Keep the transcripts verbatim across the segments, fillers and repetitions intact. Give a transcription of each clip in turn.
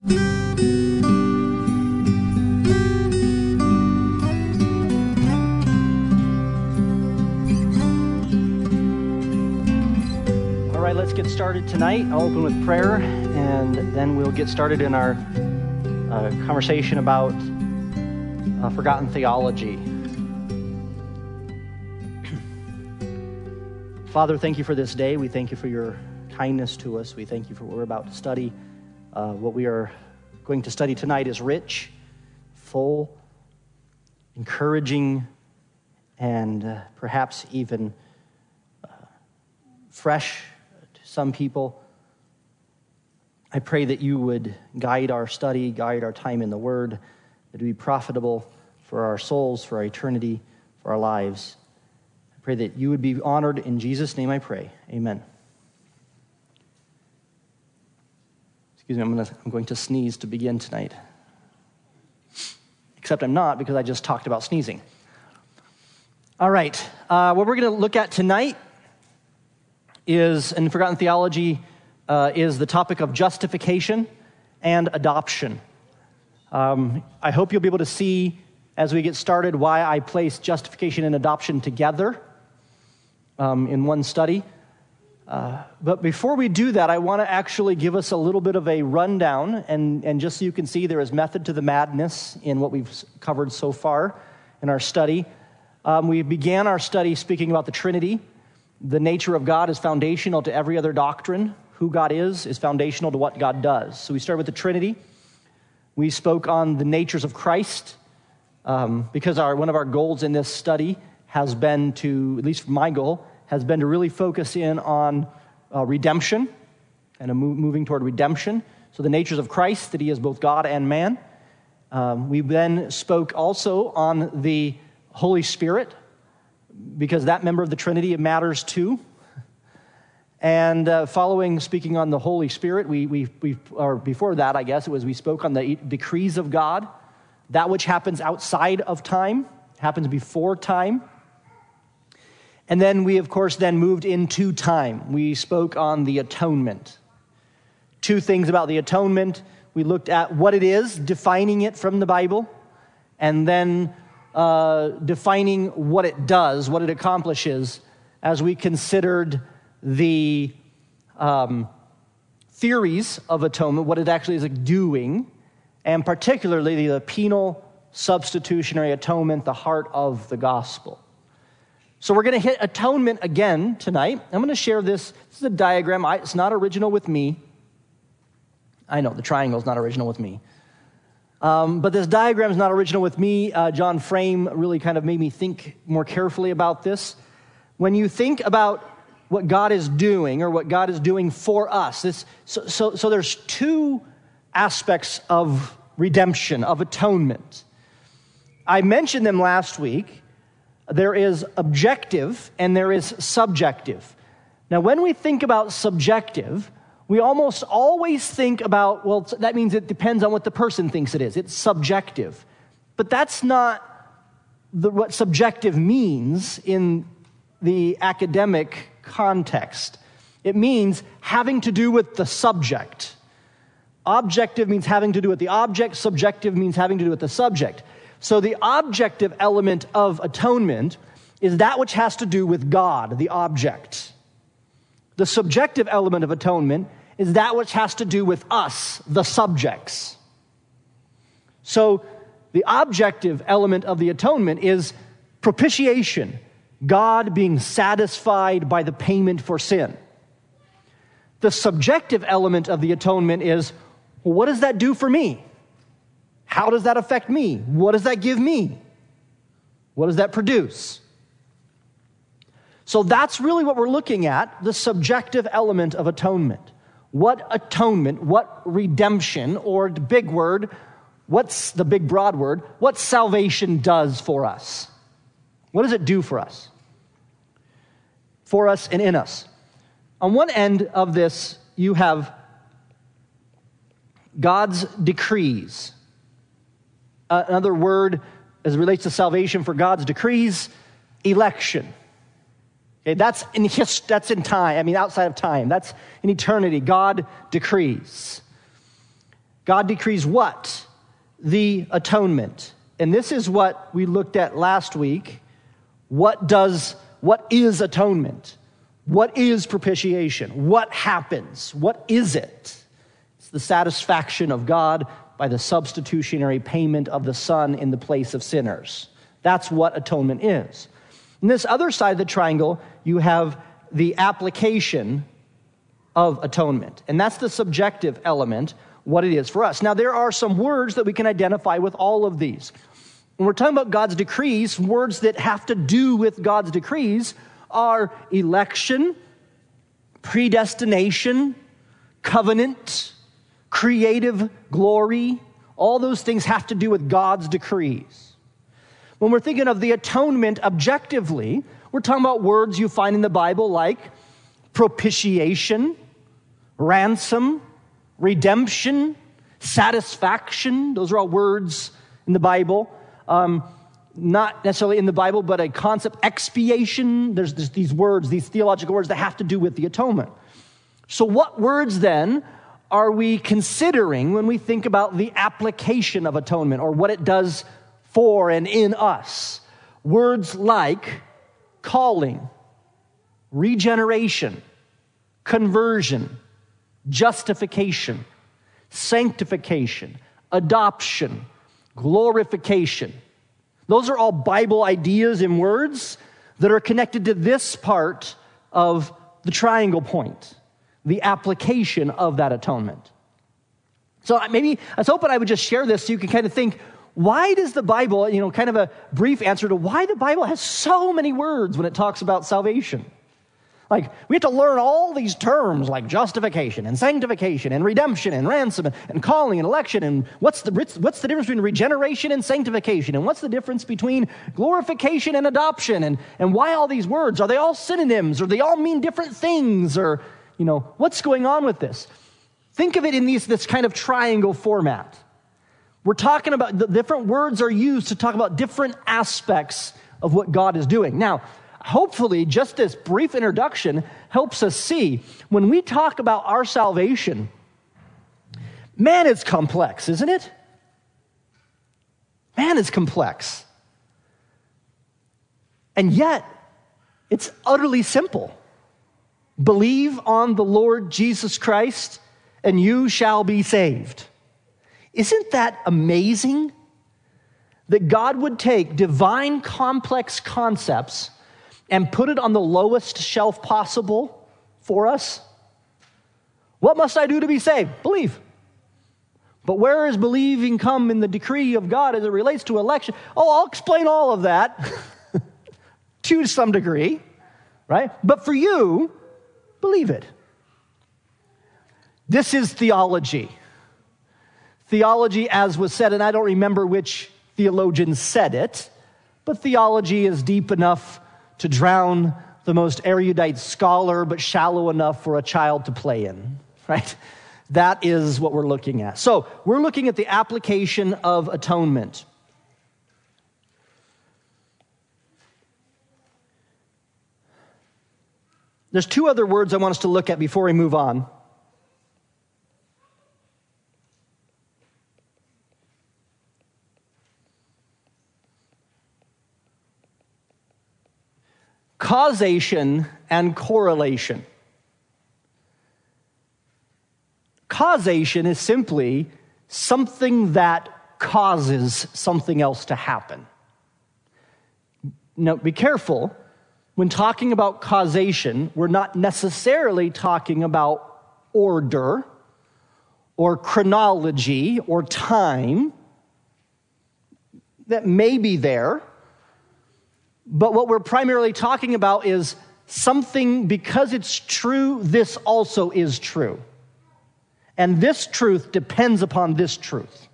All right, let's get started tonight. I'll open with prayer, and then we'll get started in our uh, conversation about uh, forgotten theology. Father, thank you for this day. We thank you for your kindness to us. We thank you for what we're about to study. Uh, what we are going to study tonight is rich, full, encouraging, and uh, perhaps even uh, fresh to some people. I pray that you would guide our study, guide our time in the Word, that it would be profitable for our souls, for our eternity, for our lives. I pray that you would be honored. In Jesus' name I pray. Amen. Excuse me, I'm, gonna, I'm going to sneeze to begin tonight. Except I'm not, because I just talked about sneezing. All right, uh, what we're going to look at tonight is, in Forgotten Theology, uh, is the topic of justification and adoption. Um, I hope you'll be able to see, as we get started, why I place justification and adoption together um, in one study. Uh, but before we do that, I want to actually give us a little bit of a rundown, and, and just so you can see there is method to the madness in what we've covered so far in our study. Um, we began our study speaking about the Trinity. The nature of God is foundational to every other doctrine. Who God is is foundational to what God does. So we started with the Trinity. We spoke on the natures of Christ, um, because our one of our goals in this study has been to, at least my goal, has been to really focus in on uh, redemption and a move, moving toward redemption. So the natures of Christ, that he is both God and man. Um, we then spoke also on the Holy Spirit, because that member of the Trinity matters too. And uh, following speaking on the Holy Spirit, we, we, we, or before that, I guess, it was we spoke on the decrees of God. That which happens outside of time, happens before time. And then we, of course, then moved into time. We spoke on the atonement. Two things about the atonement. We looked at what it is, defining it from the Bible, and then uh, defining what it does, what it accomplishes, as we considered the um, theories of atonement, what it actually is doing, and particularly the penal substitutionary atonement, the heart of the gospel. So we're going to hit atonement again tonight. I'm going to share this. This is a diagram. I, it's not original with me. I know, the triangle is not original with me. Um, but this diagram is not original with me. Uh, John Frame really kind of made me think more carefully about this. When you think about what God is doing, or what God is doing for us, this, so, so, so there's two aspects of redemption, of atonement. I mentioned them last week. There is objective and there is subjective. Now, when we think about subjective, we almost always think about, well, that means it depends on what the person thinks it is. It's subjective. But that's not the, what subjective means in the academic context. It means having to do with the subject. Objective means having to do with the object. Subjective means having to do with the subject. So the objective element of atonement is that which has to do with God, the object. The subjective element of atonement is that which has to do with us, the subjects. So the objective element of the atonement is propitiation, God being satisfied by the payment for sin. The subjective element of the atonement is, well, what does that do for me? How does that affect me? What does that give me? What does that produce? So that's really what we're looking at, the subjective element of atonement. What atonement, what redemption, or the big word, what's the big broad word, what salvation does for us. What does it do for us? For us and in us. On one end of this, you have God's decrees. Uh, another word as it relates to salvation for God's decrees, election. Okay, that's in his, that's in time. I mean, outside of time. That's in eternity. God decrees. God decrees what? The atonement. And this is what we looked at last week. What does, what is atonement? What is propitiation? What happens? What is it? It's the satisfaction of God by the substitutionary payment of the Son in the place of sinners. That's what atonement is. On this other side of the triangle, you have the application of atonement. And that's the subjective element, what it is for us. Now, there are some words that we can identify with all of these. When we're talking about God's decrees, words that have to do with God's decrees are election, predestination, covenant, creative glory. All those things have to do with God's decrees. When we're thinking of the atonement objectively, we're talking about words you find in the Bible like propitiation, ransom, redemption, satisfaction. Those are all words in the Bible. Um, not necessarily in the Bible, but a concept, expiation. There's, there's these words, these theological words that have to do with the atonement. So what words then are we considering when we think about the application of atonement or what it does for and in us? Words like calling, regeneration, conversion, justification, sanctification, adoption, glorification. Those are all Bible ideas and words that are connected to this part of the triangle point, the application of that atonement. So maybe I was hoping I would just share this so you can kind of think, why does the Bible, you know, kind of a brief answer to why the Bible has so many words when it talks about salvation? Like, we have to learn all these terms like justification and sanctification and redemption and ransom and calling and election and what's the, what's the difference between regeneration and sanctification and what's the difference between glorification and adoption and, and why all these words? Are they all synonyms or they all mean different things or, you know, what's going on with this? Think of it in these, this kind of triangle format. We're talking about, the different words are used to talk about different aspects of what God is doing. Now, hopefully, just this brief introduction helps us see when we talk about our salvation, man, it's complex, isn't it? Man, it's complex. And yet, it's utterly simple. Believe on the Lord Jesus Christ, and you shall be saved. Isn't that amazing? That God would take divine complex concepts and put it on the lowest shelf possible for us? What must I do to be saved? Believe. But where is believing come in the decree of God as it relates to election? Oh, I'll explain all of that to some degree, right? But for you, believe it. This is theology. Theology, as was said, and I don't remember which theologian said it, but theology is deep enough to drown the most erudite scholar, but shallow enough for a child to play in, right? That is what we're looking at. So we're looking at the application of atonement. There's two other words I want us to look at before we move on. Causation and correlation. Causation is simply something that causes something else to happen. Now, be careful. When talking about causation, we're not necessarily talking about order or chronology or time. That may be there. But what we're primarily talking about is something, because it's true, this also is true. And this truth depends upon this truth.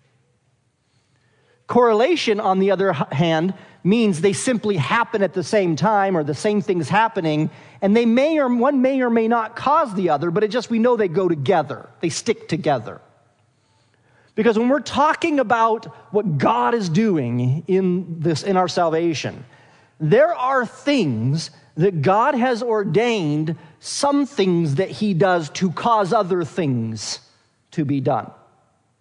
Correlation, on the other hand, means they simply happen at the same time or the same thing's happening, and they may or one may or may not cause the other, but it just, we know they go together. They stick together. Because when we're talking about what God is doing in this, in our salvation, there are things that God has ordained, some things that he does to cause other things to be done.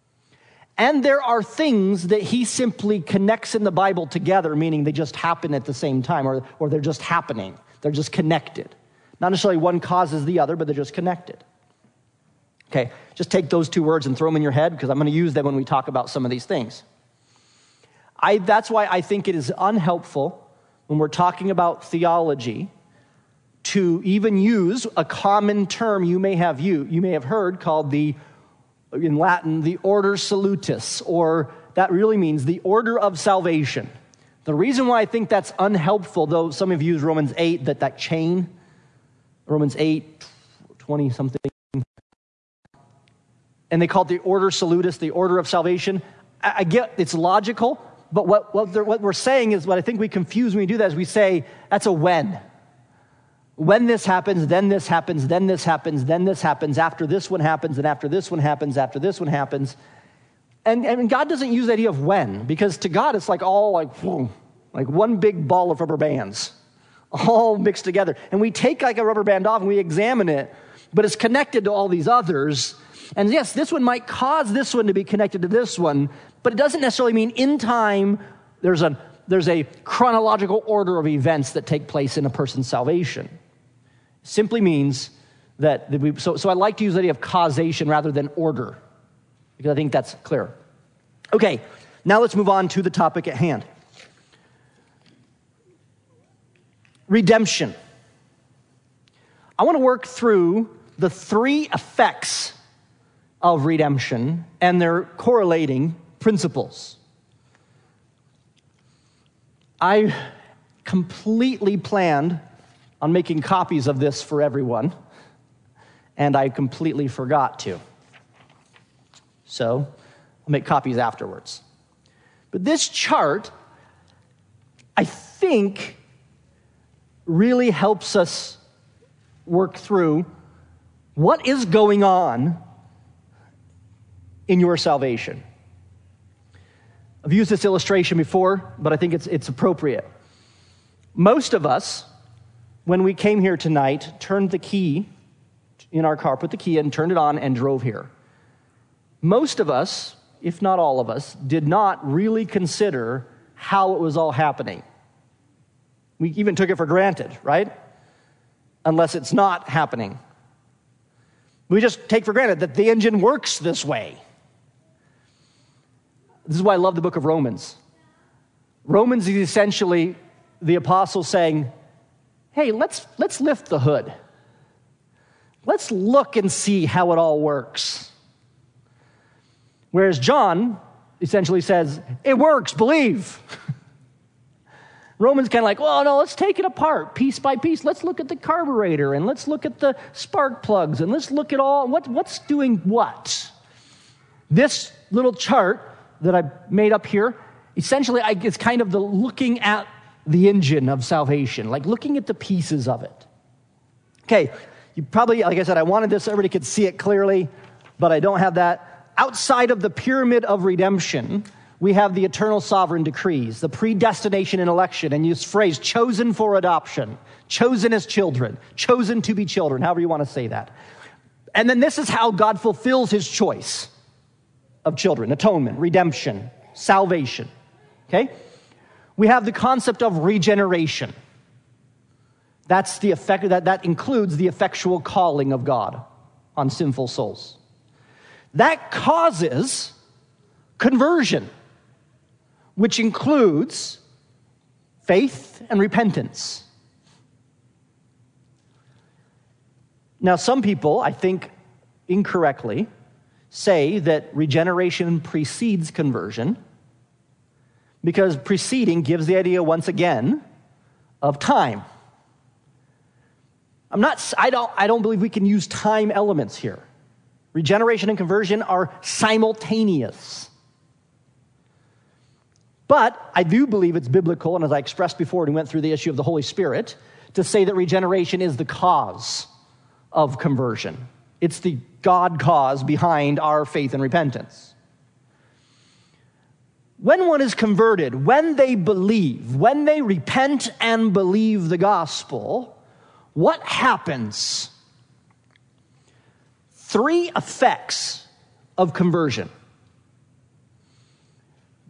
And there are things that he simply connects in the Bible together, meaning they just happen at the same time, or, or they're just happening. They're just connected. Not necessarily one causes the other, but they're just connected. Okay, just take those two words and throw them in your head, because I'm going to use them when we talk about some of these things. I, that's why I think it is unhelpful when we're talking about theology to even use a common term you may have you, you may have heard called the, in Latin, the order salutis, or that really means the order of salvation. The reason why I think that's unhelpful, though some of you use Romans eight, that that chain, Romans eight, twenty something, and they call it the order salutis, the order of salvation. I, I get it's logical, but what, what, what we're saying is, what I think we confuse when we do that is we say, that's a when. When this happens, then this happens, then this happens, then this happens, after this one happens, and after this one happens, after this one happens. And, and God doesn't use the idea of when, because to God it's like all like, whoa, like one big ball of rubber bands, all mixed together. And we take like a rubber band off and we examine it, but it's connected to all these others. And yes, this one might cause this one to be connected to this one, but it doesn't necessarily mean in time there's a, there's a chronological order of events that take place in a person's salvation. It simply means that, that we, so, so I like to use the idea of causation rather than order, because I think that's clear. Okay, now let's move on to the topic at hand. Redemption. I want to work through the three effects of redemption and their correlating principles. I completely planned on making copies of this for everyone, and I completely forgot to. So I'll make copies afterwards. But this chart, I think, really helps us work through what is going on in your salvation. I've used this illustration before, but I think it's, it's appropriate. Most of us, when we came here tonight, turned the key in our car, put the key in, turned it on, and drove here. Most of us, if not all of us, did not really consider how it was all happening. We even took it for granted, right? Unless it's not happening. We just take for granted that the engine works this way. This is why I love the book of Romans. Romans is essentially the apostle saying, hey, let's, let's lift the hood. Let's look and see how it all works. Whereas John essentially says, it works, believe. Romans kind of like, well, no, let's take it apart piece by piece. Let's look at the carburetor, and let's look at the spark plugs, and let's look at all, what, what's doing what. This little chart that I made up here, essentially I, it's kind of the looking at the engine of salvation, like looking at the pieces of it. Okay, you probably, like I said, I wanted this so everybody could see it clearly, but I don't have that. Outside of the pyramid of redemption, we have the eternal sovereign decrees, the predestination and election, and use phrase chosen for adoption, chosen as children, chosen to be children, however you want to say that. And then this is how God fulfills his choice of children: atonement, redemption, salvation. Okay? We have the concept of regeneration. That's the effect that, that includes the effectual calling of God on sinful souls. That causes conversion, which includes faith and repentance. Now, some people, I think incorrectly, say that regeneration precedes conversion, because preceding gives the idea, once again, of time. I'm not, I don't, I don't believe we can use time elements here. Regeneration and conversion are simultaneous. But I do believe it's biblical, and as I expressed before when we went through the issue of the Holy Spirit, to say that regeneration is the cause of conversion. It's the God cause behind our faith and repentance. When one is converted, when they believe, when they repent and believe the gospel, what happens? Three effects of conversion.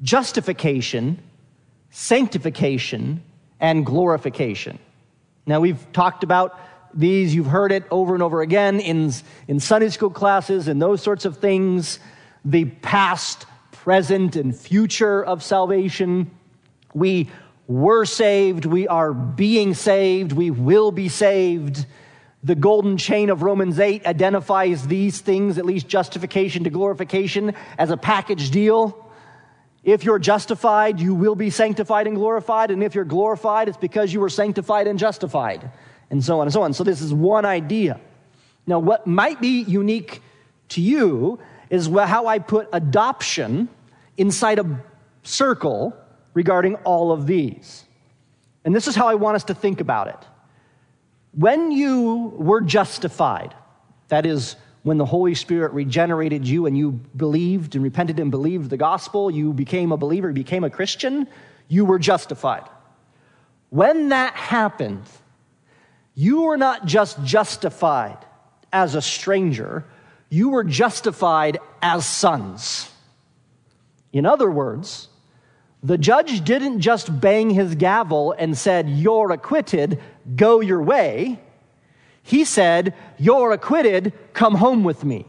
justification, sanctification, and glorification. Now, we've talked about these. You've heard it over and over again in, in Sunday school classes and those sorts of things. The past, present, and future of salvation. We were saved. We are being saved. We will be saved. The golden chain of Romans eight identifies these things, at least justification to glorification, as a package deal. If you're justified, you will be sanctified and glorified. And if you're glorified, it's because you were sanctified and justified. And so on and so on. So this is one idea. Now, what might be unique to you is how I put adoption inside a circle regarding all of these. And this is how I want us to think about it. When you were justified, that is, when the Holy Spirit regenerated you and you believed and repented and believed the gospel, you became a believer, you became a Christian, you were justified. When that happened, you were not just justified as a stranger, you were justified as sons. In other words, the judge didn't just bang his gavel and said, "You're acquitted, go your way." He said, "You're acquitted, come home with me."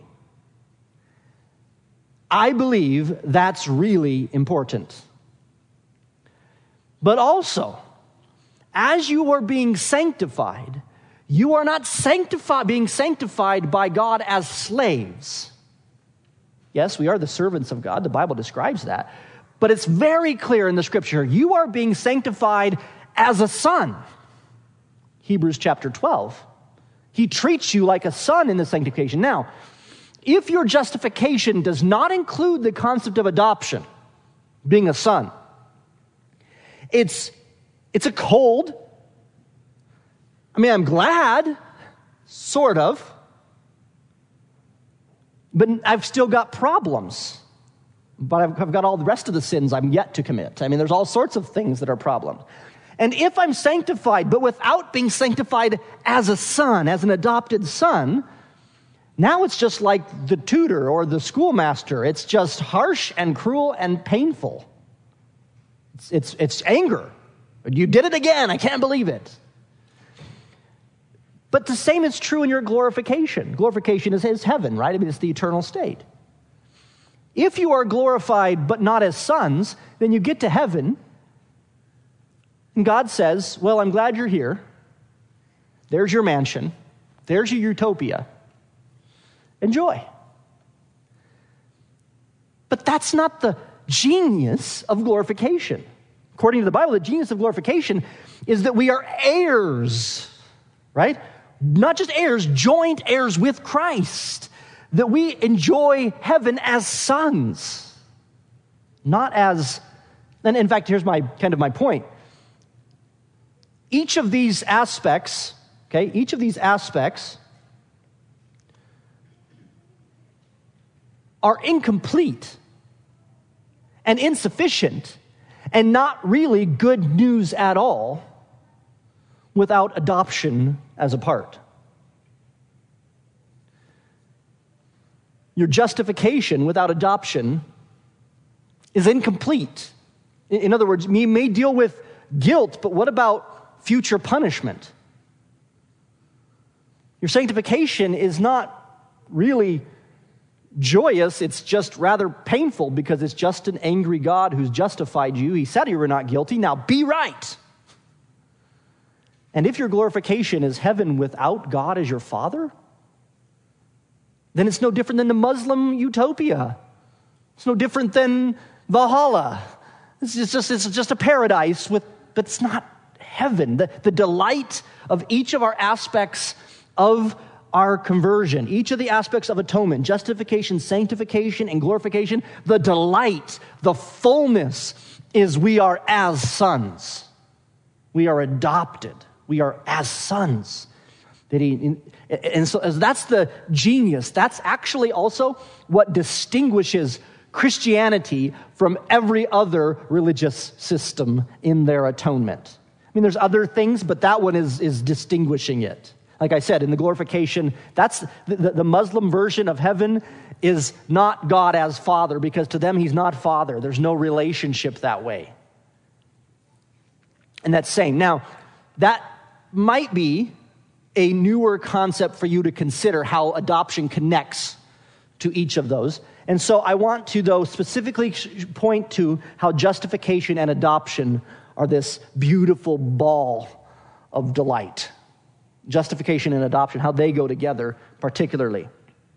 I believe that's really important. But also, as you are being sanctified, you are not sanctified, being sanctified by God as slaves. Yes, we are the servants of God. The Bible describes that. But it's very clear in the scripture, you are being sanctified as a son. Hebrews chapter twelve. He treats you like a son in the sanctification. Now, if your justification does not include the concept of adoption, being a son, it's, it's a cold, I mean, I'm glad, sort of, but I've still got problems. But I've, I've got all the rest of the sins I'm yet to commit. I mean, there's all sorts of things that are problems. And if I'm sanctified, but without being sanctified as a son, as an adopted son, now it's just like the tutor or the schoolmaster. It's just harsh and cruel and painful. It's, it's, it's anger. You did it again. I can't believe it. But the same is true in your glorification. Glorification is, is heaven, right? I mean, it's the eternal state. If you are glorified but not as sons, then you get to heaven, and God says, "Well, I'm glad you're here. There's your mansion. There's your utopia. Enjoy." But that's not the genius of glorification. According to the Bible, the genius of glorification is that we are heirs, right? Not just heirs, joint heirs with Christ. That we enjoy heaven as sons, not as, and in fact, here's my kind of my point. Each of these aspects, okay, each of these aspects are incomplete and insufficient and not really good news at all without adoption as a part. Your justification without adoption is incomplete. In other words, you may deal with guilt, but what about future punishment? Your sanctification is not really joyous, it's just rather painful because it's just an angry God who's justified you. He said you were not guilty, now be right. And if your glorification is heaven without God as your Father, then it's no different than the Muslim utopia. It's no different than Valhalla. It's just, it's just a paradise, with, but it's not heaven. The, the delight of each of our aspects of our conversion, each of the aspects of atonement, justification, sanctification, and glorification, the delight, the fullness is we are as sons. We are adopted. We are as sons. That he, and so as that's the genius. That's actually also what distinguishes Christianity from every other religious system in their atonement. I mean, there's other things, but that one is, is distinguishing it. Like I said, in the glorification, that's the, the, the Muslim version of heaven is not God as Father, because to them he's not Father. There's no relationship that way. And that's same. Now, that might be a newer concept for you to consider, how adoption connects to each of those. And so I want to, though, specifically point to how justification and adoption are this beautiful ball of delight. Justification and adoption, how they go together particularly.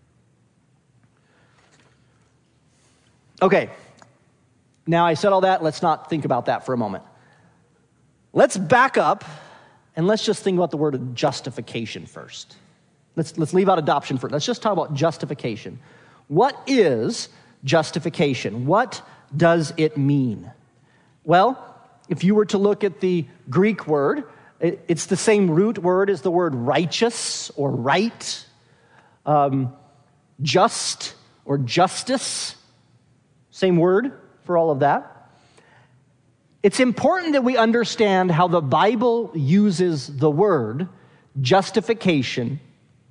Okay, now I said all that. Let's not think about that for a moment. Let's back up and let's just think about the word of justification first. Let's, let's leave out adoption first. Let's just talk about justification. What is justification? What does it mean? Well, if you were to look at the Greek word, it, it's the same root word as the word righteous or right, um, just or justice. Same word for all of that. It's important that we understand how the Bible uses the word justification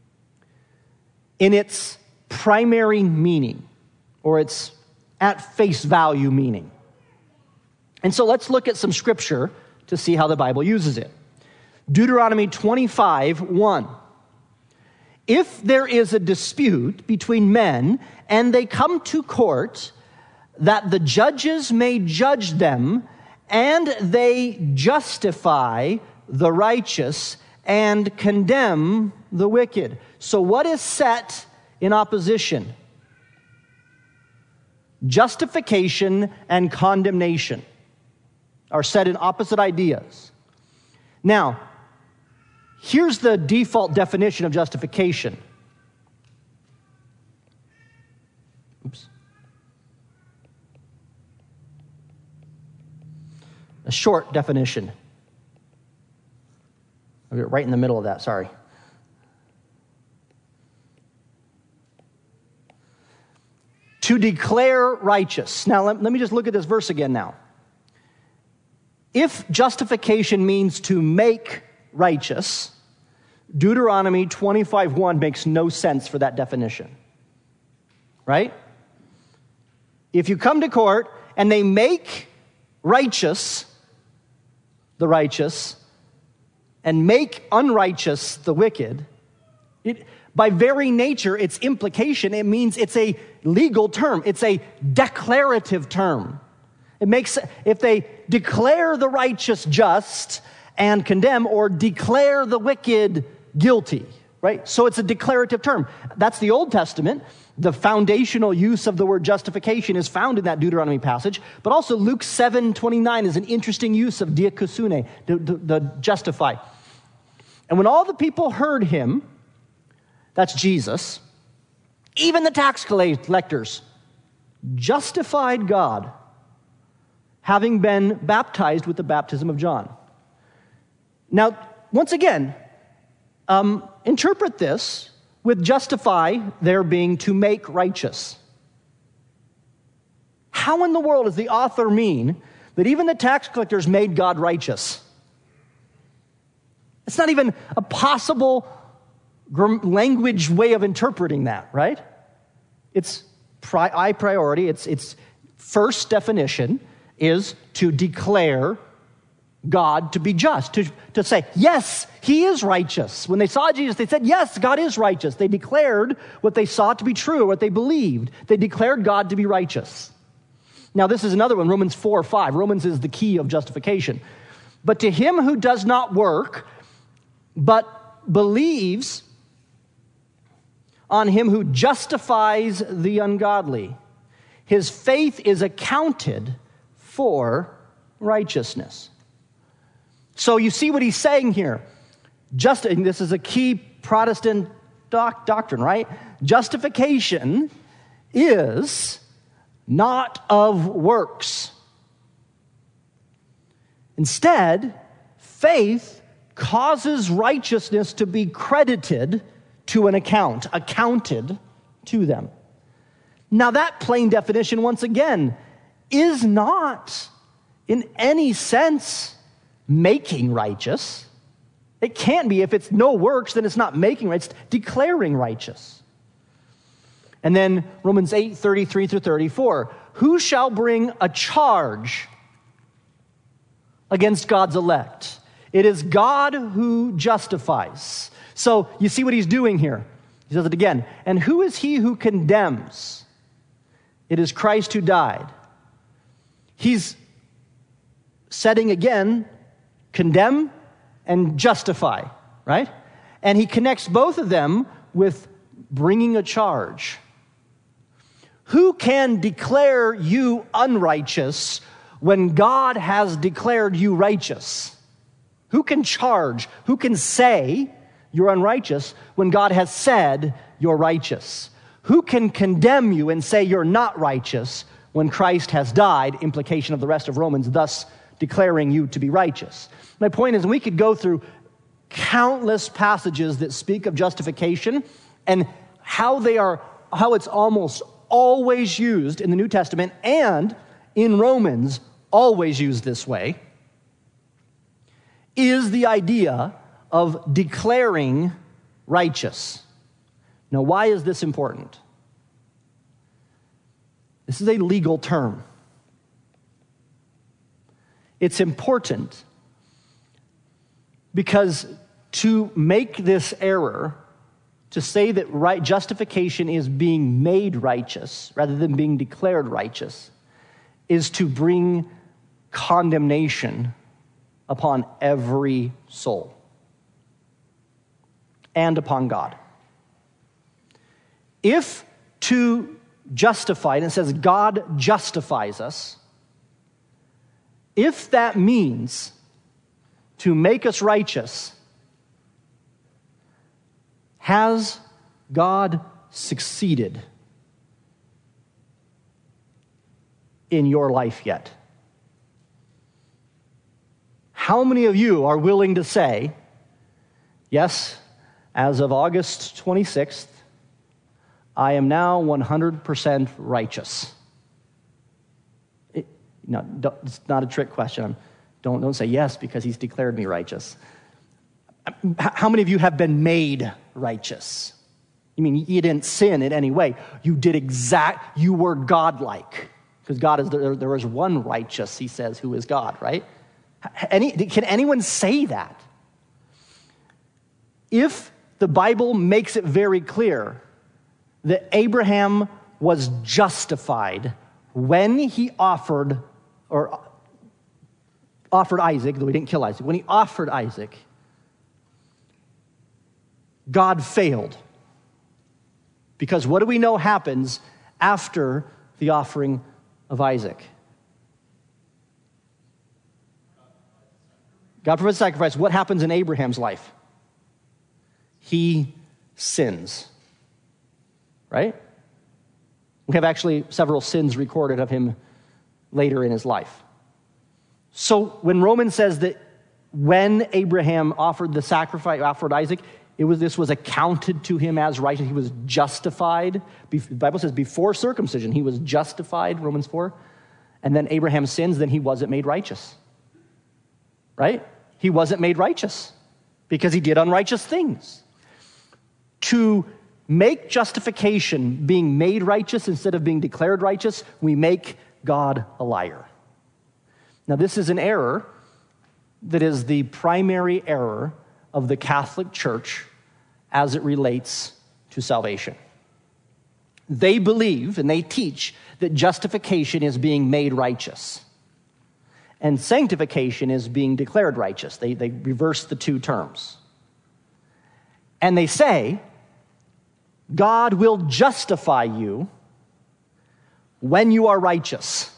in its primary meaning, or its at face value meaning. And so let's look at some scripture to see how the Bible uses it. Deuteronomy twenty-five, one. If there is a dispute between men and they come to court, that the judges may judge them, and they justify the righteous and condemn the wicked. So what is set in opposition? Justification and condemnation are set in opposite ideas. Now, here's the default definition of justification. Oops. A short definition. I'll get right in the middle of that, sorry. To declare righteous. Now, let, let me just look at this verse again now. If justification means to make righteous, Deuteronomy twenty-five one makes no sense for that definition. Right? If you come to court and they make righteous the righteous and make unrighteous the wicked, it, by very nature, its implication, it means it's a legal term. It's a declarative term. It makes, if they declare the righteous just and condemn, or declare the wicked guilty, right? So it's a declarative term. That's the Old Testament. The foundational use of the word justification is found in that Deuteronomy passage, but also Luke seven twenty-nine is an interesting use of dikaiosune, to, to, to justify. And when all the people heard him, that's Jesus, even the tax collectors justified God, having been baptized with the baptism of John. Now, once again, um, interpret this with justify there being to make righteous. How in the world does the author mean that even the tax collectors made God righteous? It's not even a possible language way of interpreting that, right? It's pri- I priority, it's, it's first definition is to declare God to be just, to, to say, yes, he is righteous. When they saw Jesus, they said, yes, God is righteous. They declared what they saw to be true, what they believed. They declared God to be righteous. Now, this is another one, Romans four five. Romans is the key of justification. But to him who does not work, but believes on him who justifies the ungodly, his faith is accounted for righteousness. So you see what he's saying here. Just, and this is a key Protestant doc, doctrine, right? Justification is not of works. Instead, faith causes righteousness to be credited to an account, accounted to them. Now that plain definition, once again, is not in any sense making righteous. It can't be. If it's no works, then it's not making right. It's declaring righteous. And then Romans eight, thirty-three through thirty-four. Who shall bring a charge against God's elect? It is God who justifies. So you see what he's doing here. He says it again. And who is he who condemns? It is Christ who died. He's setting again, condemn and justify, right? And he connects both of them with bringing a charge. Who can declare you unrighteous when God has declared you righteous? Who can charge? Who can say you're unrighteous when God has said you're righteous? Who can condemn you and say you're not righteous when Christ has died, implication of the rest of Romans, thus declaring you to be righteous? My point is, we could go through countless passages that speak of justification and how they are, how it's almost always used in the New Testament and in Romans, always used this way, is the idea of declaring righteous. Now, why is this important? This is a legal term. It's important because to make this error, to say that right justification is being made righteous rather than being declared righteous, is to bring condemnation upon every soul and upon God. If to justify, and it says God justifies us, if that means to make us righteous, has God succeeded in your life yet? How many of you are willing to say, yes, as of August twenty-sixth, I am now one hundred percent righteous? It, no, it's not a trick question. Don't, don't say yes because he's declared me righteous. How many of you have been made righteous? You mean you didn't sin in any way. You did exact, you were godlike. Because God is, there, there is one righteous, he says, who is God, right? Any, can anyone say that? If the Bible makes it very clear that Abraham was justified when he offered, or offered Isaac, though he didn't kill Isaac, when he offered Isaac, God failed. Because what do we know happens after the offering of Isaac? God provides sacrifice. What happens in Abraham's life? He sins. Right? We have actually several sins recorded of him later in his life. So when Romans says that when Abraham offered the sacrifice, offered Isaac, it was this was accounted to him as righteous. He was justified. The Bible says before circumcision, he was justified, Romans four. And then Abraham sins, then he wasn't made righteous. Right? He wasn't made righteous because he did unrighteous things. To make justification being made righteous instead of being declared righteous, we make God a liar. Now, this is an error that is the primary error of the Catholic Church as it relates to salvation. They believe and they teach that justification is being made righteous, and sanctification is being declared righteous. They, they reverse the two terms. And they say, God will justify you when you are righteous.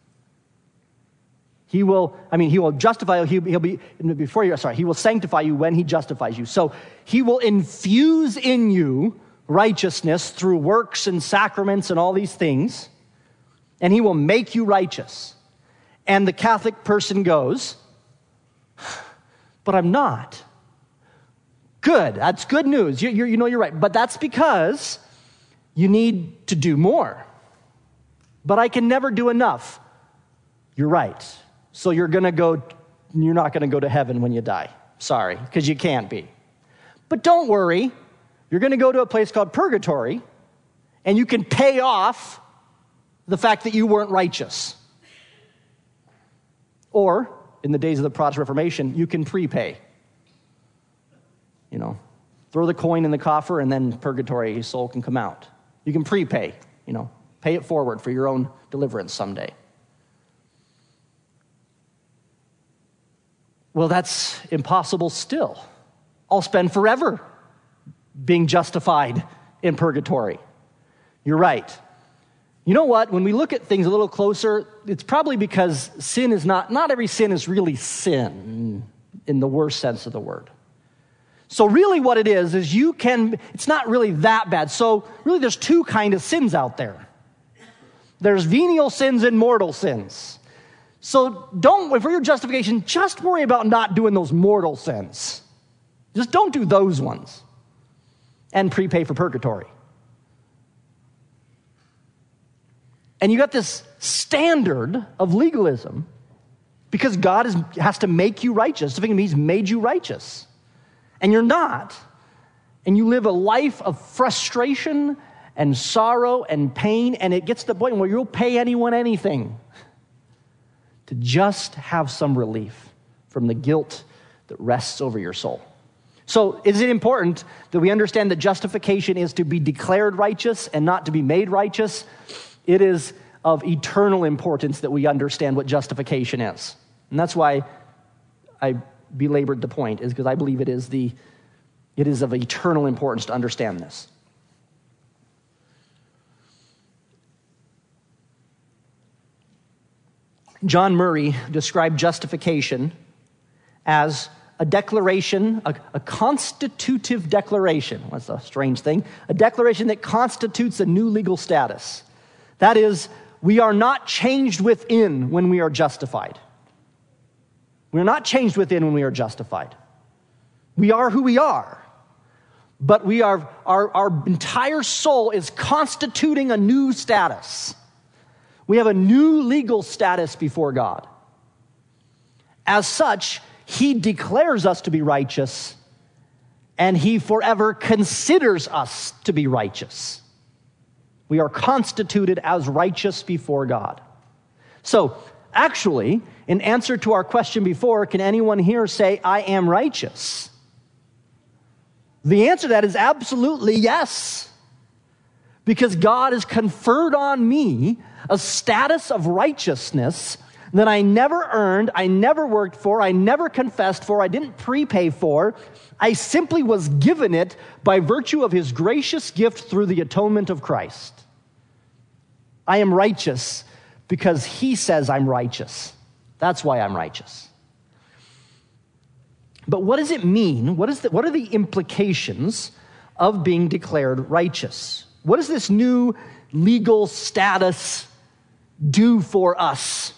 He will, I mean, he will justify you, he'll be, before you, sorry, he will sanctify you when he justifies you. So he will infuse in you righteousness through works and sacraments and all these things, and he will make you righteous. And the Catholic person goes, but I'm not. Good, that's good news. You, you, you know you're right. But that's because you need to do more. But I can never do enough. You're right. So you're going to go, you're not going to go to heaven when you die. Sorry, because you can't be. But don't worry. You're going to go to a place called purgatory, and you can pay off the fact that you weren't righteous. Or, in the days of the Protestant Reformation, you can prepay. You know, throw the coin in the coffer and then purgatory, your soul can come out. You can prepay, you know, pay it forward for your own deliverance someday. Well, that's impossible still. I'll spend forever being justified in purgatory. You're right. You know what? When we look at things a little closer, it's probably because sin is not, not every sin is really sin in the worst sense of the word. So really what it is, is you can, it's not really that bad. So really there's two kinds of sins out there. There's venial sins and mortal sins. So don't, for your justification, just worry about not doing those mortal sins. Just don't do those ones. And prepay for purgatory. And you got this standard of legalism because God is, has to make you righteous. He's made you righteous. And you're not. And you live a life of frustration and sorrow and pain, and it gets to the point where you'll pay anyone anything to just have some relief from the guilt that rests over your soul. So is it important that we understand that justification is to be declared righteous and not to be made righteous? It is of eternal importance that we understand what justification is. And that's why I belabored the point, is because I believe it is the it is of eternal importance to understand this. John Murray described justification as a declaration, a, a constitutive declaration. That's a strange thing. A declaration that constitutes a new legal status. That is, we are not changed within when we are justified. We are not changed within when we are justified. We are who we are. But we are, our, our entire soul is constituting a new status. We have a new legal status before God. As such, He declares us to be righteous, and He forever considers us to be righteous. We are constituted as righteous before God. So, actually, in answer to our question before, can anyone here say, I am righteous? The answer to that is absolutely yes. Because God has conferred on me a status of righteousness that I never earned, I never worked for, I never confessed for, I didn't prepay for. I simply was given it by virtue of His gracious gift through the atonement of Christ. I am righteous because He says I'm righteous. That's why I'm righteous. But what does it mean? What is the, what are the implications of being declared righteous? What does this new legal status do for us?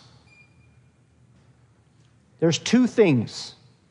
There's two things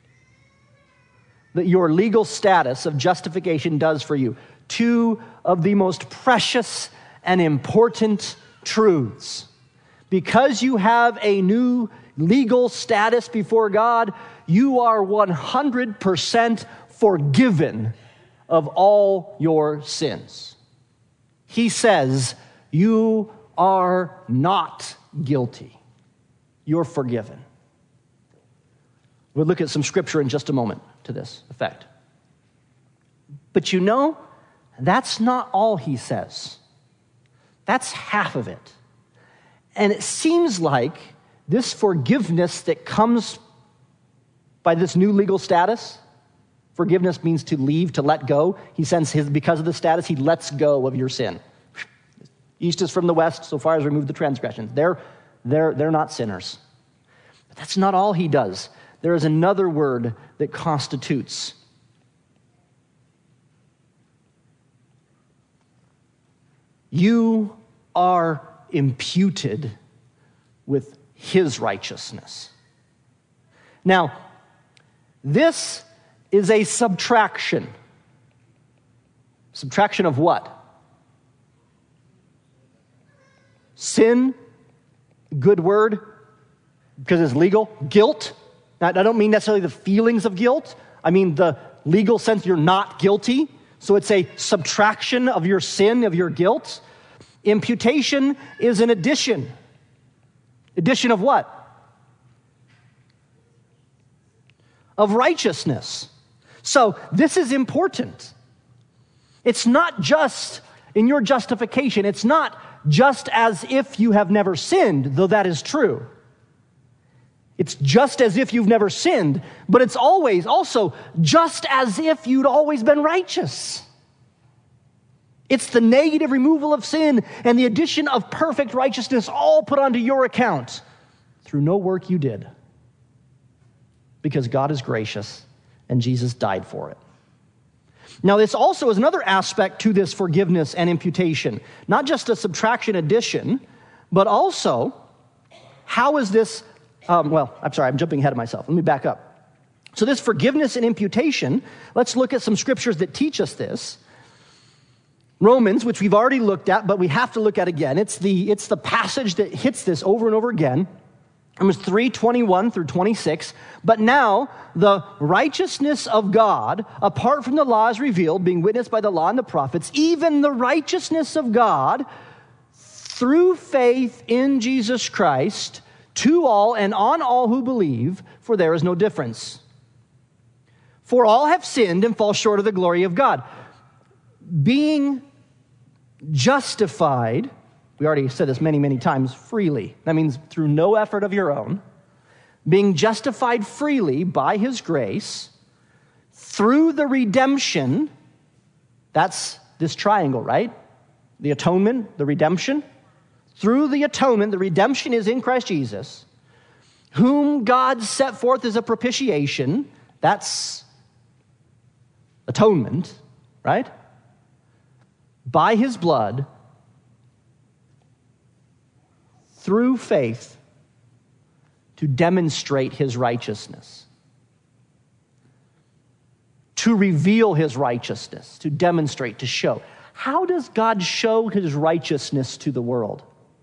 that your legal status of justification does for you. Two of the most precious and important truths. Because you have a new legal status before God, you are one hundred percent forgiven of all your sins. He says, you are not guilty. You're forgiven. We'll look at some scripture in just a moment to this effect. But you know, that's not all he says. That's half of it. And it seems like this forgiveness that comes by this new legal status, forgiveness means to leave, to let go. He sends his, because of the status, he lets go of your sin. East is from the west, so far as remove the transgressions. They're, they're, they're not sinners. But that's not all he does. There is another word that constitutes. You are imputed with his righteousness. Now, this is a subtraction. Subtraction of what? Sin, good word, because it's legal. Guilt. Now, I don't mean necessarily the feelings of guilt. I mean the legal sense you're not guilty. So it's a subtraction of your sin, of your guilt. Imputation is an addition. Addition of what? Of righteousness. So this is important. It's not just in your justification. It's not just as if you have never sinned, though that is true. It's just as if you've never sinned, but it's always also just as if you'd always been righteous. It's the negative removal of sin and the addition of perfect righteousness all put onto your account through no work you did. Because God is gracious and Jesus died for it. Now, this also is another aspect to this forgiveness and imputation. Not just a subtraction addition, but also, how is this, um, well, I'm sorry, I'm jumping ahead of myself. Let me back up. So this forgiveness and imputation, let's look at some scriptures that teach us this. Romans, which we've already looked at, but we have to look at again. It's the, it's the passage that hits this over and over again. Romans three, twenty-one through twenty-six. But now the righteousness of God, apart from the law, is revealed, being witnessed by the law and the prophets, even the righteousness of God through faith in Jesus Christ to all and on all who believe, for there is no difference. For all have sinned and fall short of the glory of God. Being justified, we already said this many, many times, freely. That means through no effort of your own. Being justified freely by his grace through the redemption. That's this triangle, right? The atonement, the redemption. Through the atonement, the redemption is in Christ Jesus, whom God set forth as a propitiation. That's atonement, right? By his blood, through faith, to demonstrate his righteousness, to reveal his righteousness, to demonstrate, to show. How does God show his righteousness to the world?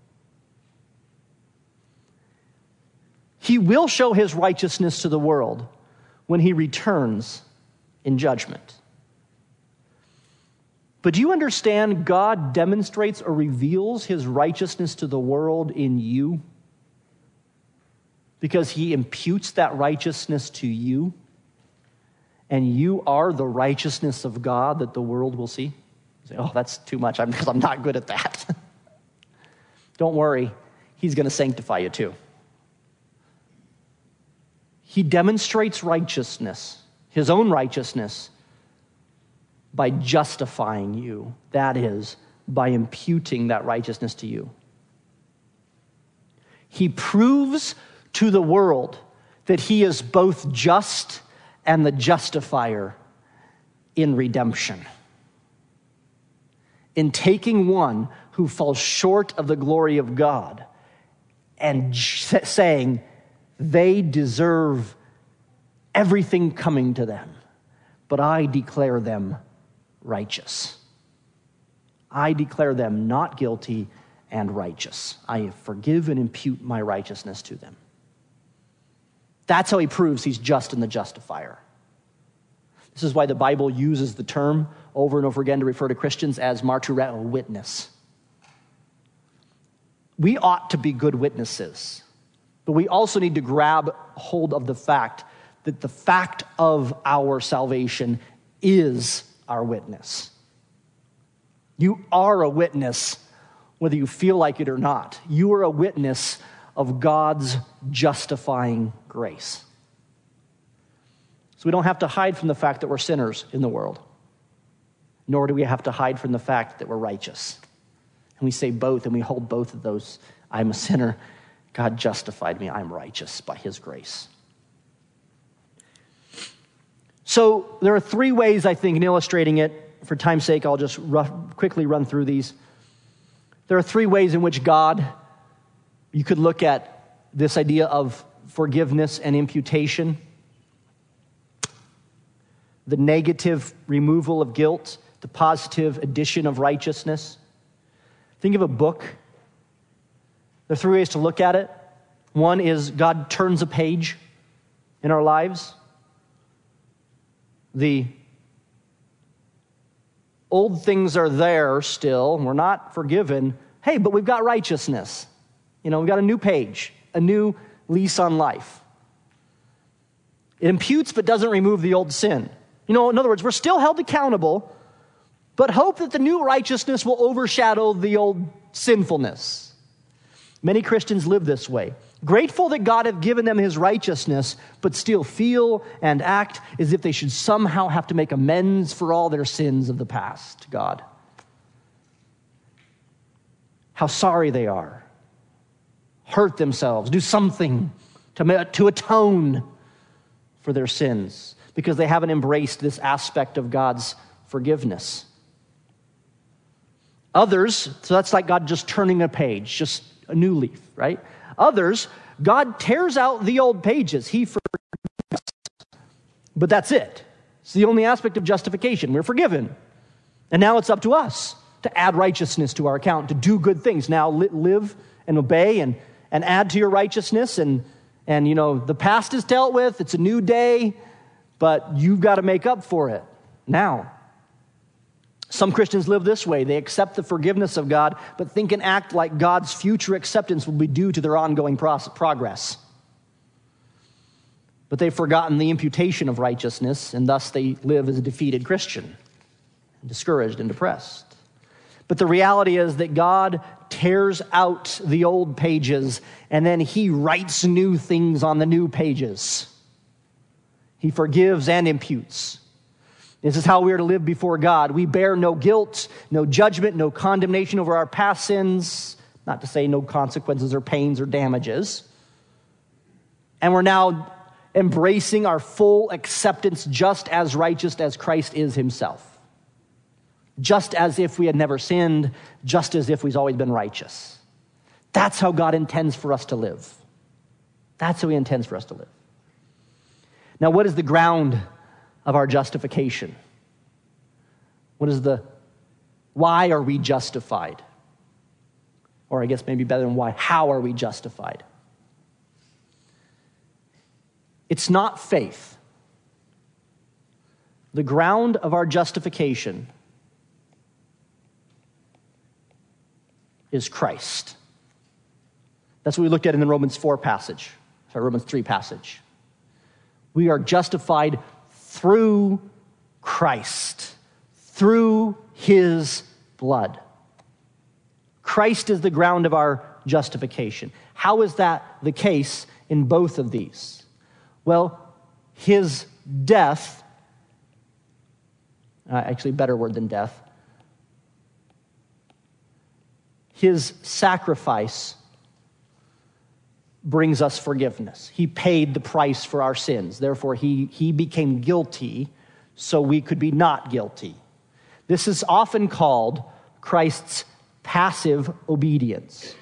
He will show his righteousness to the world when he returns in judgment. But do you understand God demonstrates or reveals his righteousness to the world in you? Because he imputes that righteousness to you. And you are the righteousness of God that the world will see. You say, oh, that's too much because I'm not good at that. Don't worry. He's going to sanctify you too. He demonstrates righteousness, his own righteousness, by justifying you. That is, by imputing that righteousness to you. He proves to the world that he is both just and the justifier in redemption. In taking one who falls short of the glory of God and saying they deserve everything coming to them, but I declare them righteous. I declare them not guilty and righteous. I forgive and impute my righteousness to them. That's how he proves he's just and the justifier. This is why the Bible uses the term over and over again to refer to Christians as martyr, witness. We ought to be good witnesses, but we also need to grab hold of the fact that the fact of our salvation is our witness. You are a witness, whether you feel like it or not. You are a witness of God's justifying grace. So we don't have to hide from the fact that we're sinners in the world, nor do we have to hide from the fact that we're righteous. And we say both, and we hold both of those. I'm a sinner. God justified me. I'm righteous by his grace. So there are three ways, I think, in illustrating it. For time's sake, I'll just rough, quickly run through these. There are three ways in which God, you could look at this idea of forgiveness and imputation. The negative removal of guilt, the positive addition of righteousness. Think of a book. There are three ways to look at it. One is God turns a page in our lives. The old things are there still. We're not forgiven, hey, but we've got righteousness. You know, we've got a new page, a new lease on life. It imputes but doesn't remove the old sin. You know, in other words, we're still held accountable, but hope that the new righteousness will overshadow the old sinfulness. Many Christians live this way, grateful that God has given them his righteousness, but still feel and act as if they should somehow have to make amends for all their sins of the past to God. How sorry they are. Hurt themselves, do something to, to atone for their sins because they haven't embraced this aspect of God's forgiveness. Others, so that's like God just turning a page, just a new leaf, right? Others, God tears out the old pages. He forgives. But that's it. It's the only aspect of justification. We're forgiven. And now it's up to us to add righteousness to our account, to do good things. Now li- live and obey and, and add to your righteousness. And, and, you know, the past is dealt with. It's a new day, but you've got to make up for it now. Some Christians live this way. They accept the forgiveness of God, but think and act like God's future acceptance will be due to their ongoing process, progress. But they've forgotten the imputation of righteousness, and thus they live as a defeated Christian, discouraged and depressed. But the reality is that God tears out the old pages, and then he writes new things on the new pages. He forgives and imputes. This is how we are to live before God. We bear no guilt, no judgment, no condemnation over our past sins, not to say no consequences or pains or damages. And we're now embracing our full acceptance just as righteous as Christ is himself. Just as if we had never sinned, just as if we've always been righteous. That's how God intends for us to live. That's how he intends for us to live. Now, what is the ground of our justification? What is the, why are we justified? Or I guess maybe better than why, how are we justified? It's not faith. The ground of our justification is Christ. That's what we looked at in the Romans four passage, sorry, Romans three passage. We are justified through Christ, through his blood. Christ is the ground of our justification. How is that the case in both of these? Well, his death, uh, actually better word than death, his sacrifice brings us forgiveness. He paid the price for our sins. Therefore, he, he became guilty so we could be not guilty. This is often called Christ's passive obedience.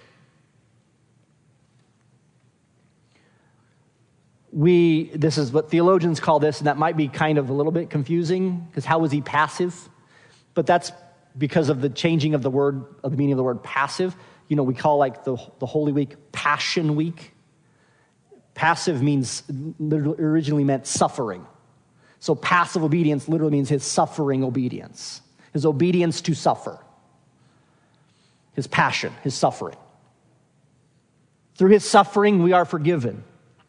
We, this is what theologians call this, and that might be kind of a little bit confusing, because how was he passive? But that's because of the changing of the word, of the meaning of the word passive. You know, we call like the, the Holy Week Passion Week. Passive means, literally, originally meant suffering. So passive obedience literally means his suffering obedience. His obedience to suffer. His passion, his suffering. Through his suffering, we are forgiven.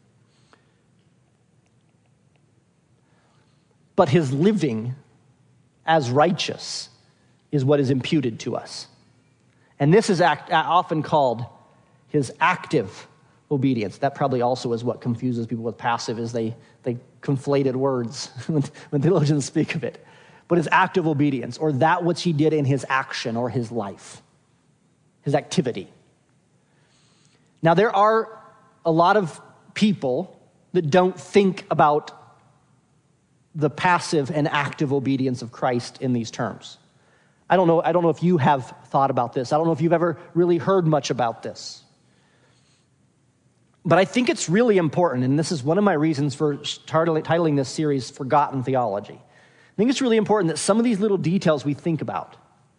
But his living as righteous is what is imputed to us. And this is act, often called his active obedience. That probably also is what confuses people with passive, is they, they conflated words when, when theologians speak of it. But his active obedience, or that which he did in his action or his life, his activity. Now, there are a lot of people that don't think about the passive and active obedience of Christ in these terms. I don't know, I don't know if you have thought about this. I don't know if you've ever really heard much about this. But I think it's really important, and this is one of my reasons for titling this series Forgotten Theology. I think it's really important that some of these little details we think about.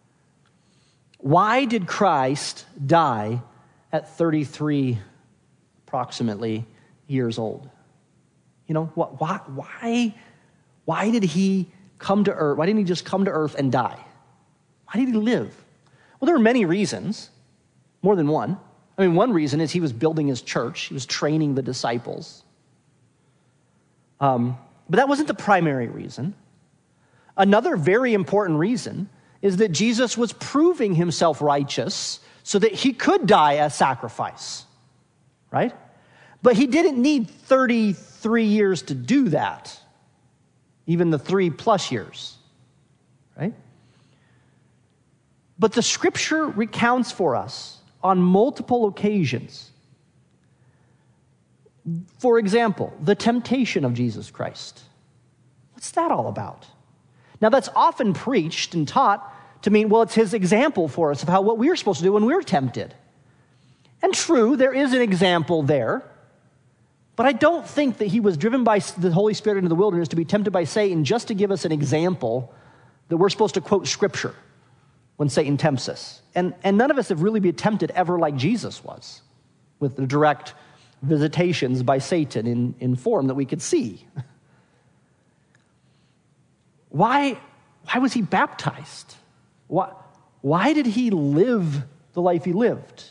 Why did Christ die at thirty-three, approximately, years old? You know, why, why, why did he come to earth? Why didn't he just come to earth and die? Why did he live? Well, there are many reasons. More than one. I mean, one reason is he was building his church. He was training the disciples. Um, but that wasn't the primary reason. Another very important reason is that Jesus was proving himself righteous so that he could die as sacrifice, right? But he didn't need thirty-three years to do that, even the three plus years, right? But the scripture recounts for us on multiple occasions, for example, the temptation of Jesus Christ. What's that all about? Now, that's often preached and taught to mean, well, it's his example for us of how what we're supposed to do when we're tempted. And true, there is an example there, but I don't think that he was driven by the Holy Spirit into the wilderness to be tempted by Satan just to give us an example that we're supposed to quote scripture when Satan tempts us. And, and none of us have really been tempted ever like Jesus was, with the direct visitations by Satan in, in form that we could see. Why, why was he baptized? Why, why did he live the life he lived?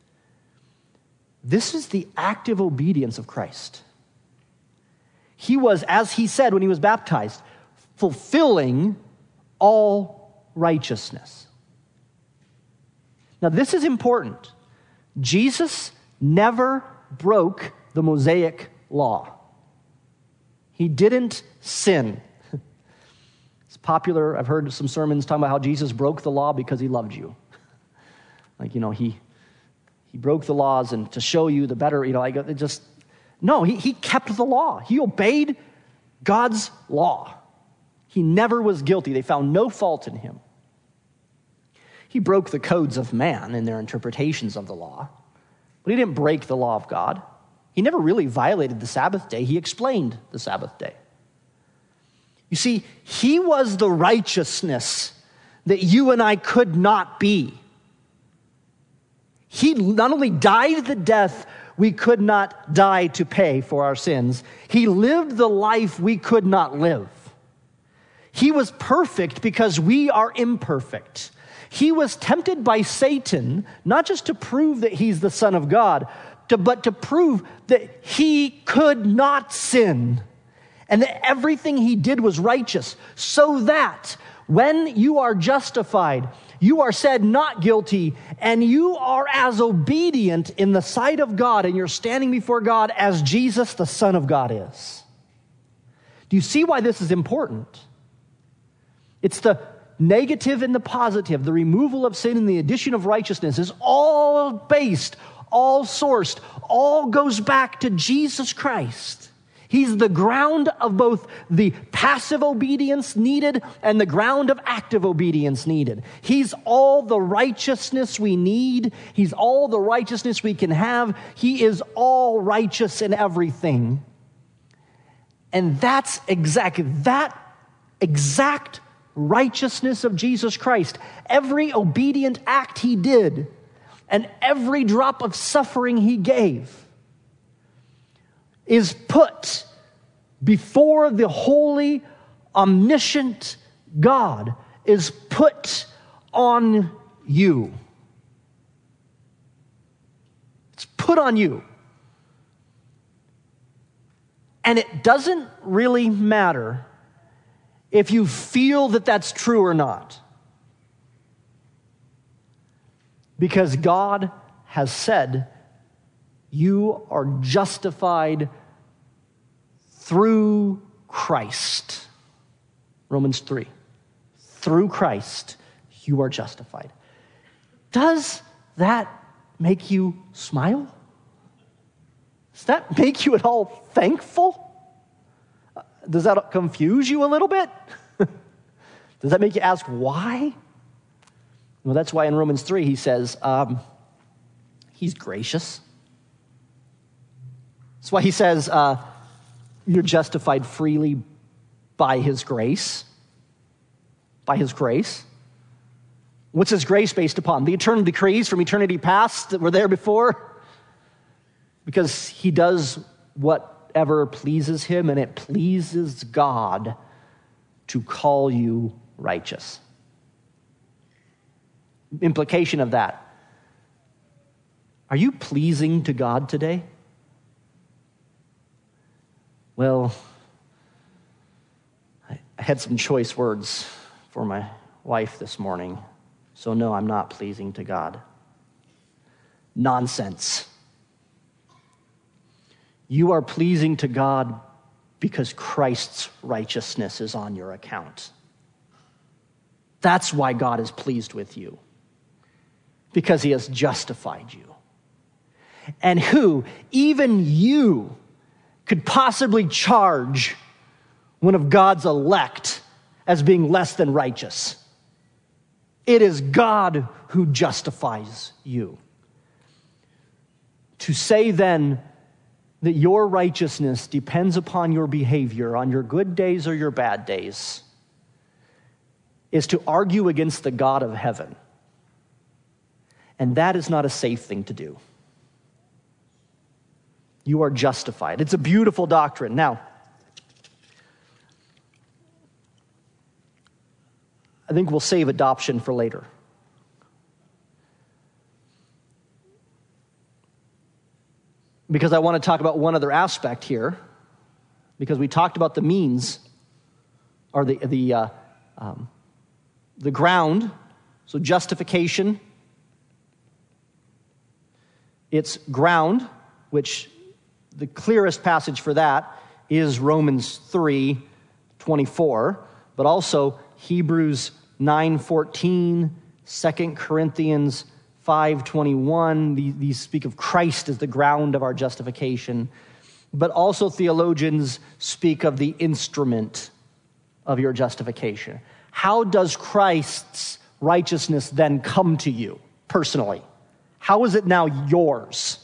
This is the active obedience of Christ. He was, as he said when he was baptized, fulfilling all righteousness. Now, this is important. Jesus never broke the Mosaic law. He didn't sin. It's popular. I've heard some sermons talking about how Jesus broke the law because he loved you. Like, you know, he he broke the laws and to show you the better, you know, like it just, no, he, he kept the law. He obeyed God's law. He never was guilty. They found no fault in him. He broke the codes of man in their interpretations of the law, but he didn't break the law of God. He never really violated the Sabbath day. He explained the Sabbath day. You see, he was the righteousness that you and I could not be. He not only died the death we could not die to pay for our sins, he lived the life we could not live. He was perfect because we are imperfect. He was tempted by Satan, not just to prove that he's the Son of God, to, but to prove that he could not sin and that everything he did was righteous, so that when you are justified, you are said not guilty, and you are as obedient in the sight of God, and you're standing before God as Jesus, the Son of God, is. Do you see why this is important? It's the negative and the positive, the removal of sin and the addition of righteousness is all based, all sourced, all goes back to Jesus Christ. He's the ground of both the passive obedience needed and the ground of active obedience needed. He's all the righteousness we need. He's all the righteousness we can have. He is all righteous in everything. And that's exactly, that exact righteousness of Jesus Christ, every obedient act he did, and every drop of suffering he gave, is put before the holy, omniscient God, is put on you. It's put on you. And it doesn't really matter if you feel that that's true or not, because God has said you are justified through Christ. Romans three. Through Christ, you are justified. Does that make you smile? Does that make you at all thankful? Does that confuse you a little bit? Does that make you ask why? Well, that's why in Romans three he says, um, he's gracious. That's why he says, uh, you're justified freely by his grace. By his grace. What's his grace based upon? The eternal decrees from eternity past that were there before? Because he does whatever pleases him, and it pleases God to call you righteous. Implication of that. Are you pleasing to God today? Well, I had some choice words for my wife this morning, so no, I'm not pleasing to God. Nonsense. You are pleasing to God because Christ's righteousness is on your account. That's why God is pleased with you, because he has justified you. And who, even you, could possibly charge one of God's elect as being less than righteous? It is God who justifies you. To say then that your righteousness depends upon your behavior on your good days or your bad days is to argue against the God of heaven. And that is not a safe thing to do. You are justified. It's a beautiful doctrine. Now, I think we'll save adoption for later. Because I want to talk about one other aspect here, because we talked about the means, or the the uh, um, the ground. So justification, it's ground, which the clearest passage for that is Romans three twenty-four, but also Hebrews nine fourteen, Second Corinthians five twenty-one, these speak of Christ as the ground of our justification, but also theologians speak of the instrument of your justification. How does Christ's righteousness then come to you personally? How is it now yours?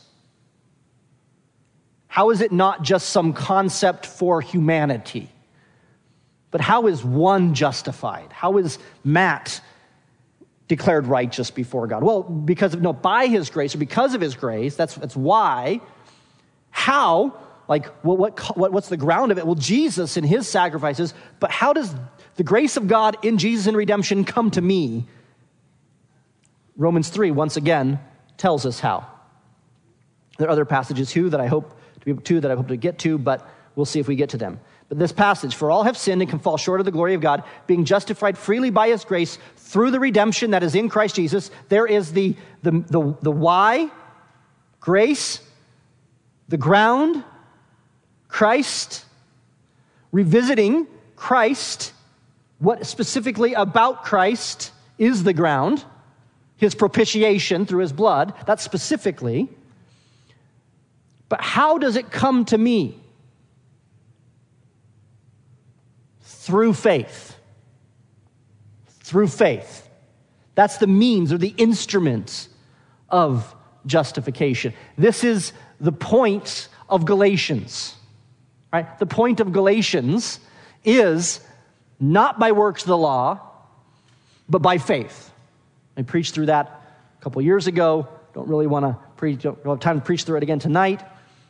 How is it not just some concept for humanity? But how is one justified? How is Matt declared righteous before God? Well, because of, no, by his grace, or because of his grace, that's, that's why. How? Like, well, what, what, what's the ground of it? Well, Jesus in his sacrifices, but how does the grace of God in Jesus in redemption come to me? Romans three, once again, tells us how. There are other passages too that I hope to be two that I hope to get to, but we'll see if we get to them. But this passage, for all have sinned and can fall short of the glory of God, being justified freely by his grace through the redemption that is in Christ Jesus. There is the, the, the, the why, grace, the ground, Christ, revisiting Christ, what specifically about Christ is the ground, his propitiation through his blood, that's specifically. But how does it come to me? Through faith. Through faith. That's the means or the instrument of justification. This is the point of Galatians. Right? The point of Galatians is not by works of the law, but by faith. I preached through that a couple years ago. Don't really want to preach, don't have time to preach through it again tonight.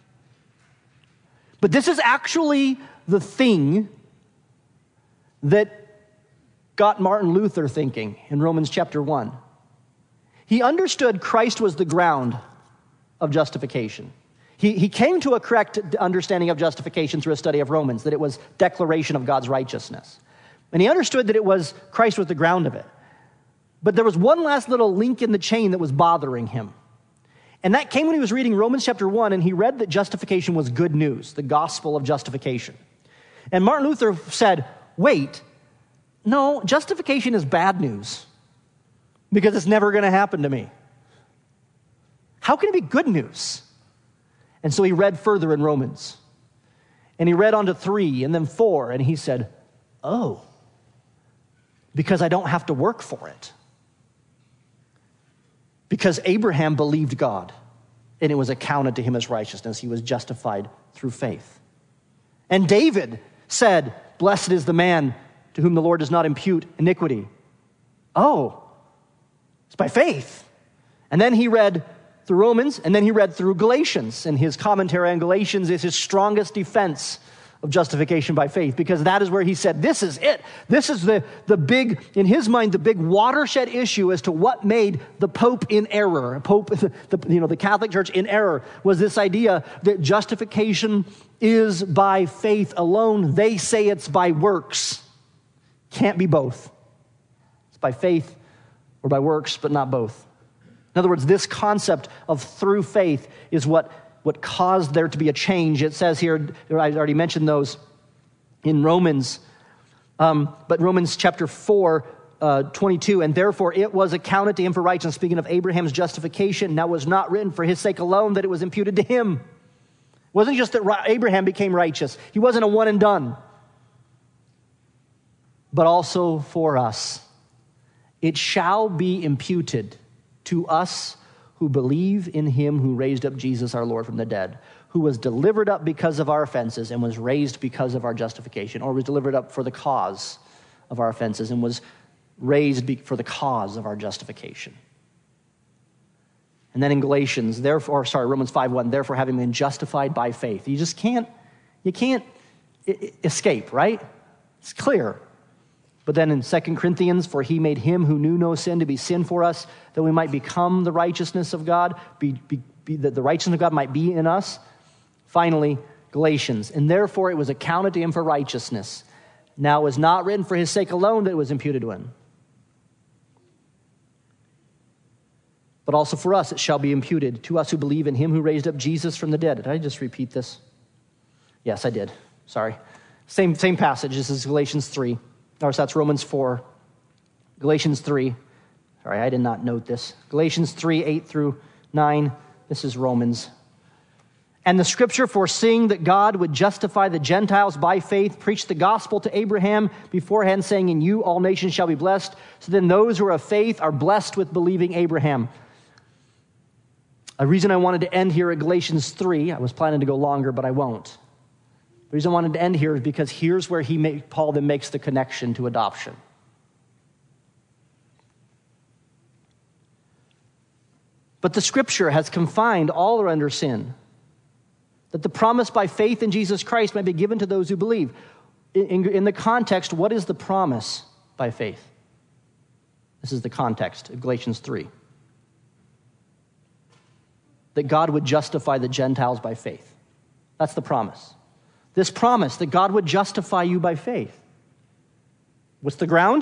But this is actually the thing that got Martin Luther thinking in Romans chapter one. He understood Christ was the ground of justification. He, he came to a correct understanding of justification through a study of Romans, that it was declaration of God's righteousness. And he understood that it was Christ was the ground of it. But there was one last little link in the chain that was bothering him. And that came when he was reading Romans chapter one, and he read that justification was good news, the gospel of justification. And Martin Luther said, wait, no, justification is bad news because it's never going to happen to me. How can it be good news? And so he read further in Romans. And he read on to three and then four, and he said, oh, because I don't have to work for it. Because Abraham believed God, and it was accounted to him as righteousness. He was justified through faith. And David said, blessed is the man to whom the Lord does not impute iniquity. Oh, it's by faith. And then he read through Romans, and then he read through Galatians. And his commentary on Galatians is his strongest defense of justification by faith, because that is where he said, this is it. This is the, the big, in his mind, the big watershed issue as to what made the Pope in error. Pope, the, the, you know, the Catholic Church in error was this idea that justification is by faith alone. They say it's by works. Can't be both. It's by faith or by works, but not both. In other words, this concept of through faith is what what caused there to be a change. It says here, I already mentioned those in Romans, um, but Romans chapter four, uh, twenty-two, and therefore it was accounted to him for righteousness, speaking of Abraham's justification. Now it was not written for his sake alone that it was imputed to him. It wasn't just that Abraham became righteous. He wasn't a one and done. But also for us. It shall be imputed to us who believe in him who raised up Jesus our Lord from the dead, who was delivered up because of our offenses and was raised because of our justification, or was delivered up for the cause of our offenses and was raised for the cause of our justification. And then in Galatians, therefore, sorry, Romans five one, therefore having been justified by faith. You just can't, you can't escape, right? It's clear. But then in Second Corinthians, for he made him who knew no sin to be sin for us, that we might become the righteousness of God, be, be, be, that the righteousness of God might be in us. Finally, Galatians, and therefore it was accounted to him for righteousness. Now it was not written for his sake alone that it was imputed to him, but also for us it shall be imputed, to us who believe in him who raised up Jesus from the dead. Did I just repeat this? Yes, I did. Sorry. Same, same passage. This is Galatians three. Or so that's Romans four. Galatians three. Sorry, I did not note this. Galatians three, eight through nine. This is Romans. And the scripture, foreseeing that God would justify the Gentiles by faith, preached the gospel to Abraham beforehand, saying, in you all nations shall be blessed. So then those who are of faith are blessed with believing Abraham. A reason I wanted to end here at Galatians three, I was planning to go longer, but I won't. The reason I wanted to end here is because here's where he make, Paul then makes the connection to adoption. But the scripture has confined all are under sin, that the promise by faith in Jesus Christ might be given to those who believe. In, in, in the context, what is the promise by faith? This is the context of Galatians three. That God would justify the Gentiles by faith. That's the promise. This promise that God would justify you by faith. What's the ground?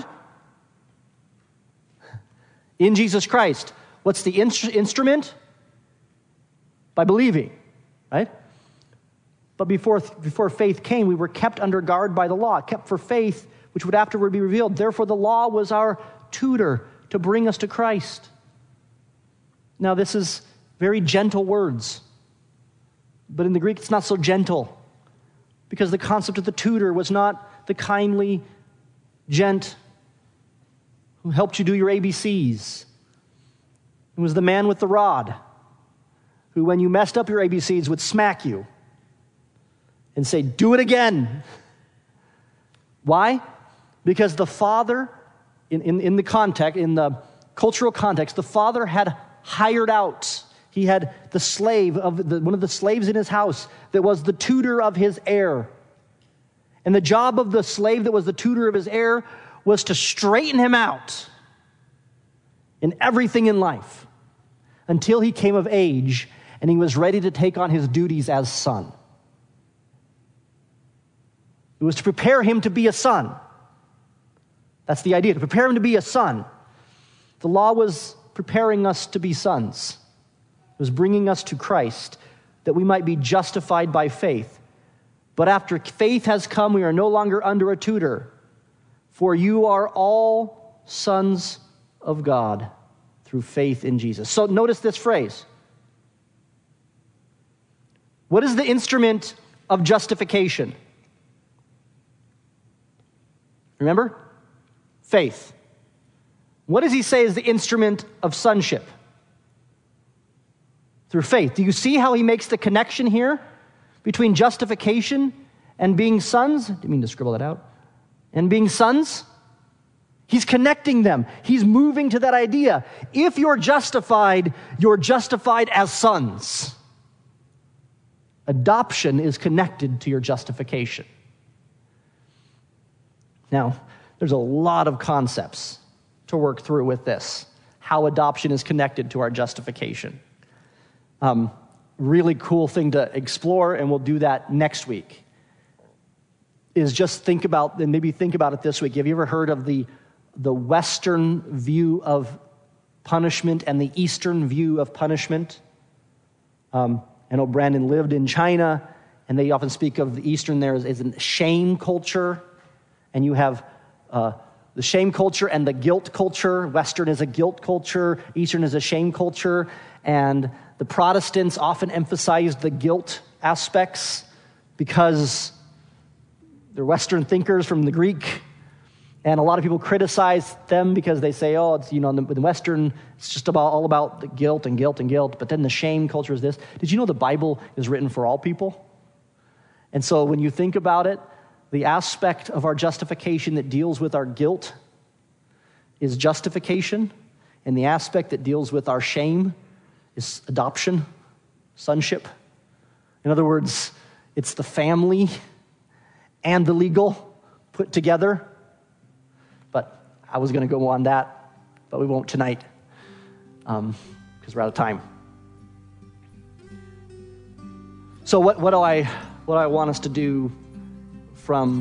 In Jesus Christ. What's the instru- instrument? By believing, right? But before, before faith came, we were kept under guard by the law, kept for faith, which would afterward be revealed. Therefore, the law was our tutor to bring us to Christ. Now, this is very gentle words, but in the Greek, it's not so gentle. Because the concept of the tutor was not the kindly gent who helped you do your A B Cs. It was the man with the rod who, when you messed up your A B Cs, would smack you and say, do it again. Why? Because the father, in, in, in the context, in the cultural context, the father had hired out. He had the slave of the, one of the slaves in his house that was the tutor of his heir. And the job of the slave that was the tutor of his heir was to straighten him out in everything in life until he came of age and he was ready to take on his duties as son. It was to prepare him to be a son. That's the idea, to prepare him to be a son. The law was preparing us to be sons. It was bringing us to Christ that we might be justified by faith. But after faith has come, we are no longer under a tutor. For you are all sons of God through faith in Jesus. So notice this phrase. What is the instrument of justification? Remember? Faith. What does he say is the instrument of sonship? Through faith. Do you see how he makes the connection here between justification and being sons? I didn't mean to scribble that out. And being sons? He's connecting them. He's moving to that idea. If you're justified, you're justified as sons. Adoption is connected to your justification. Now, there's a lot of concepts to work through with this, how adoption is connected to our justification. Um, really cool thing to explore, and we'll do that next week, is just think about, and maybe think about it this week. Have you ever heard of the, the Western view of punishment and the Eastern view of punishment? Um, I know Brandon lived in China, and they often speak of the Eastern there as, as a shame culture, and you have uh, the shame culture and the guilt culture. Western is a guilt culture, Eastern is a shame culture, and the Protestants often emphasized the guilt aspects because they're Western thinkers from the Greek, and a lot of people criticize them because they say, oh, it's, you know, in the, in the Western, it's just about all about the guilt and guilt and guilt, but then the shame culture is this. Did you know the Bible is written for all people? And so when you think about it, the aspect of our justification that deals with our guilt is justification, and the aspect that deals with our shame is adoption, sonship. In other words, it's the family and the legal put together. But I was going to go on that, but we won't tonight um, because we're out of time. So what, what do I what do I want us to do from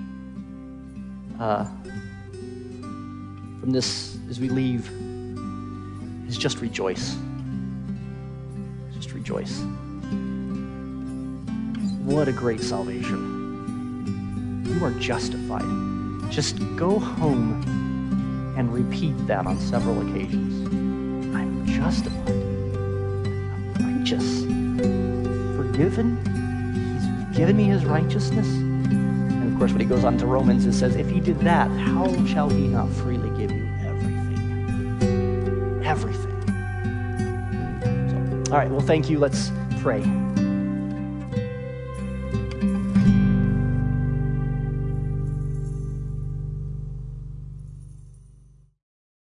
uh, from this as we leave? Is just rejoice. Just rejoice. What a great salvation. You are justified. Just go home and repeat that on several occasions. I'm justified. I'm righteous. Forgiven. He's given me his righteousness. And of course, when he goes on to Romans, it says, if he did that, how shall he not freely give you everything? Everything. So, all right, well, thank you. Let's pray.